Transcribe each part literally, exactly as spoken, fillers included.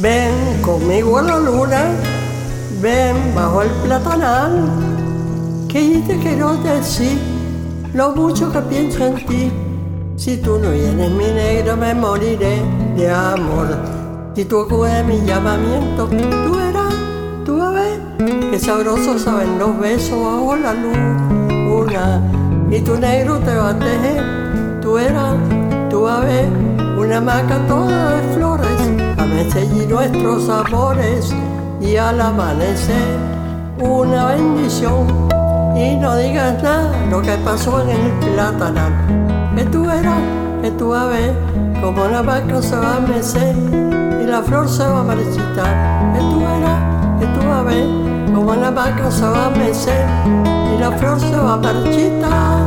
Ven conmigo a la luna, ven bajo el platanal, que te quiero decir lo mucho que pienso en ti. Si tú no vienes, mi negro, me moriré de amor. Si tú acudes mi llamamiento, tú verás, tú vas a ver que sabrosos saben los besos bajo la luna. Y tu negro te va a tejer, tú verás, tú vas a ver una hamaca toda de flores a mecear nuestros amores, y al amanecer una bendición. Y no digas nada lo que pasó en el platanal, que tú verás, que tú vas a ver como la hamaca se va a mecer y la flor se va a marchitar. Que tú verás, que tú vas a ver como la hamaca se va a mecer y la flor se va a marchitar.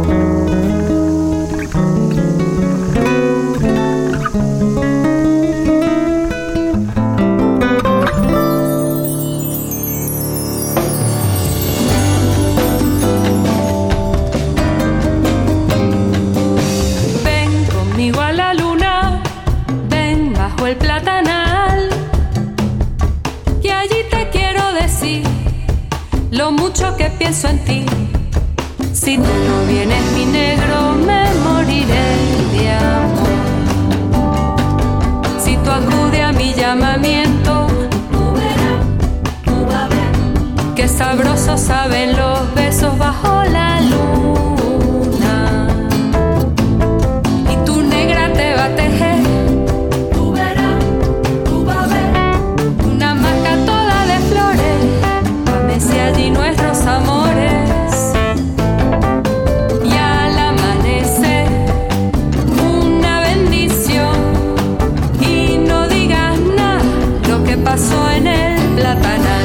El platanal, y allí te quiero decir lo mucho que pienso en ti. Si tú no vienes, mi negro, me moriré de amor. Si tú acudes a mi llamamiento, tú verás, tú vas a ver qué sabrosos saben los besos bajo la luna. Y tu negra te va a tejer allí nuestros amores, y al amanecer una bendición. Y no digas nada lo que pasó en el platanal.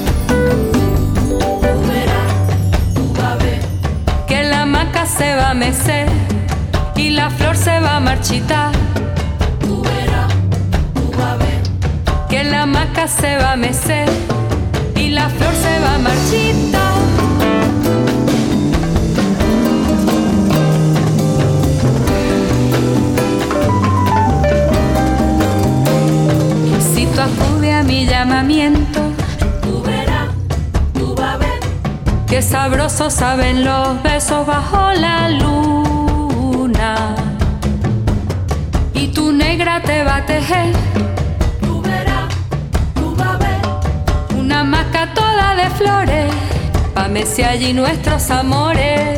Tú verás, tú vas a ver que la hamaca se va a mecer y la flor se va a marchitar. Tú verás, tú vas a ver que la hamaca se va a mecer y la flor se va a marchitar. Si tú acudes a mi llamamiento, tú verás, tú vas a ver qué sabrosos saben los besos bajo la luna. Y tu negra te va a tejer, una hamaca toda de flores, pa' mecear allí nuestros amores.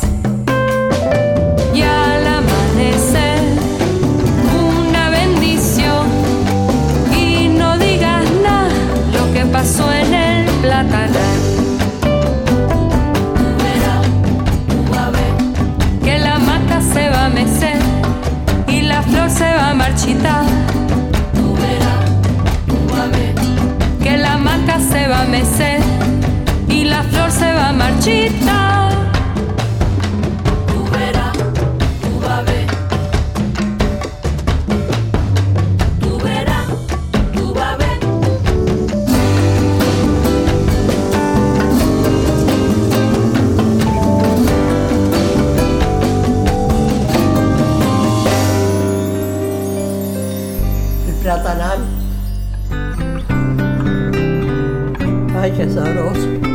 Y al amanecer una bendición. Y no digas nada lo que pasó en el platanal. Tú verás, tú vas a ver que la hamaca se va a mecer y la flor se va a marchitar. Tú verás, tú vas a ver que la hamaca se va a mecer y la flor se va a marchitar. Tú verás, tú vas a ver. Tú verás, tú vas a ver. El platanal. Ay, qué sabroso.